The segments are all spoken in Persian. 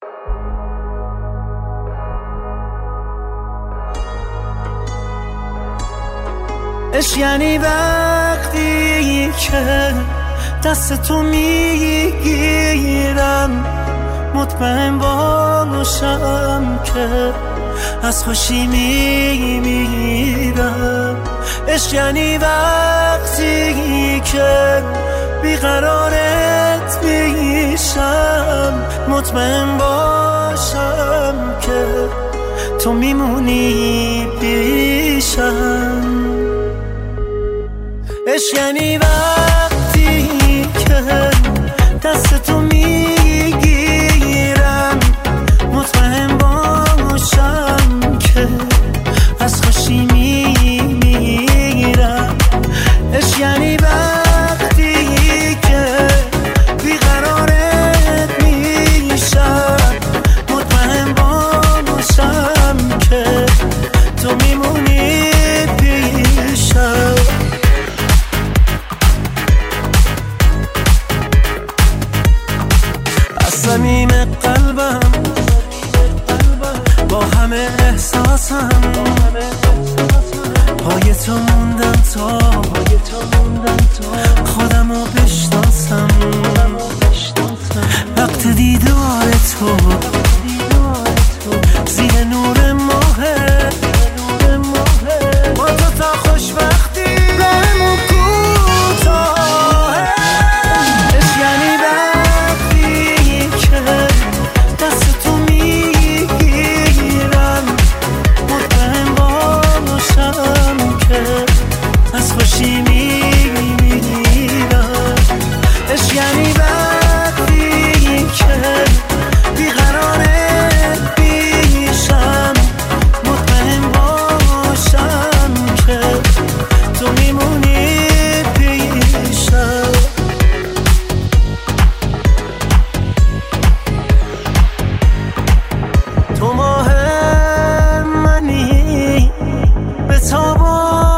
عشق یعنی وقتی که دست تو میگیرم، مطمئن باشم که از خوشی میمیرم. عشق یعنی وقتی که بیقرارت میشم، مطمئن باشم که تو میمونی پیشم. عشق یعنی وقتی که دست تو میگیرم، مطمئن باشم که از خوشی میمیرم. عشق یعنی وقتی که بیقرارت میشم، مطمئن باشم که تو میمونی پیشم. صمیم قلبم با همه احساسم، پای تو موندم تا خودمو بشناسم. وقت دیدار تو زیر نور ماهه، با تو تا خوشبختی راهمون کوتاهه. عشق یعنی از خوشی میمیرم. عشق یعنی وقتی که بیقرارت میشم، مطمئن باشم که تو میمونی پیشم. تو ماه منی به تابان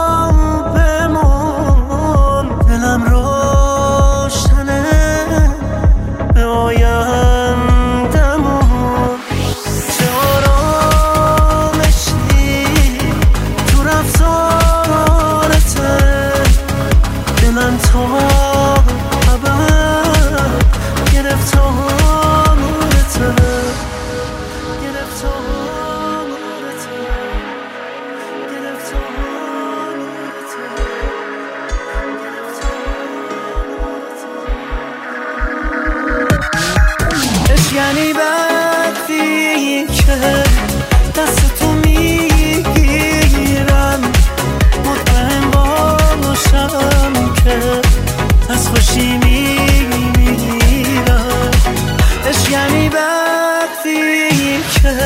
یعنی وقتی که دست تو میگیرم، مطمئن باشم که از خوشی میمیرم. عشق یعنی وقتی که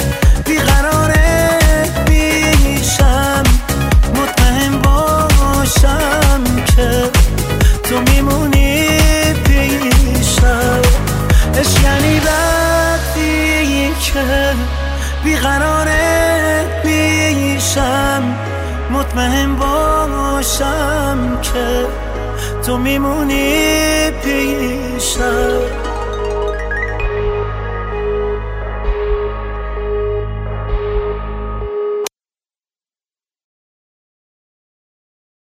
بیقرارت میشم، مطمئن باشم که تو میمونی پیشم. عشق یعنی وقتی که بیقرارت میشم، مطمئن باشم که تو میمونی پیشم.